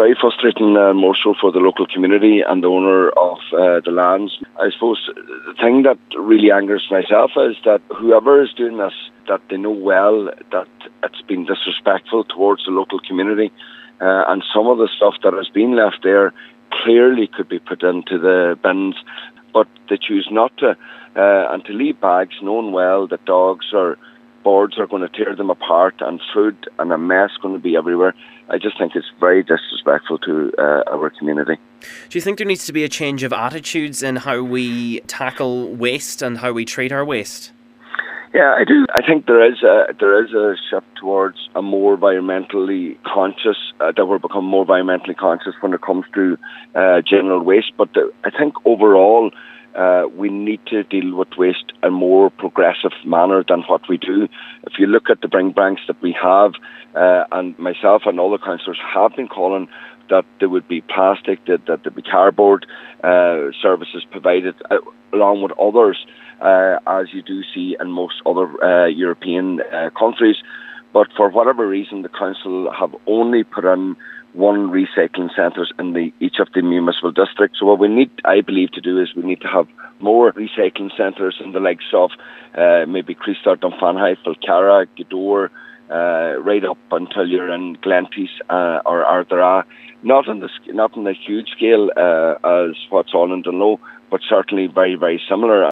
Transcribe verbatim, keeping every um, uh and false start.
very frustrating, uh, more so for the local community and the owner of uh, the lands. I suppose the thing that really angers myself is that whoever is doing this, that they know well that it's been disrespectful towards the local community, uh, and some of the stuff that has been left there clearly could be put into the bins, but they choose not to, uh, and to leave bags knowing well that dogs or birds are going to tear them apart and food and a mess going to be everywhere. I just think it's very disrespectful to uh, our community. Do you think there needs to be a change of attitudes in how we tackle waste and how we treat our waste? Yeah, I do. I think there is a, there is a shift towards a more environmentally conscious, uh, that we're become more environmentally conscious when it comes to uh, general waste. But the, I think overall, Uh, we need to deal with waste in a more progressive manner than what we do. If you look at the bring banks that we have, uh, and myself and other councillors have been calling that there would be plastic, that, that there would be cardboard uh, services provided, uh, along with others, uh, as you do see in most other uh, European uh, countries. But for whatever reason, the council have only put in one recycling centres in the, each of the municipal districts. So what we need, I believe, to do is we need to have more recycling centres in the likes of uh, maybe Christart, Dunfanaghy, Falcarra, Gweedore, uh, right up until you're in Glenties uh, or Ardara. Not on the not on the huge scale uh, as what's on in Dunloe, but certainly very, very similar.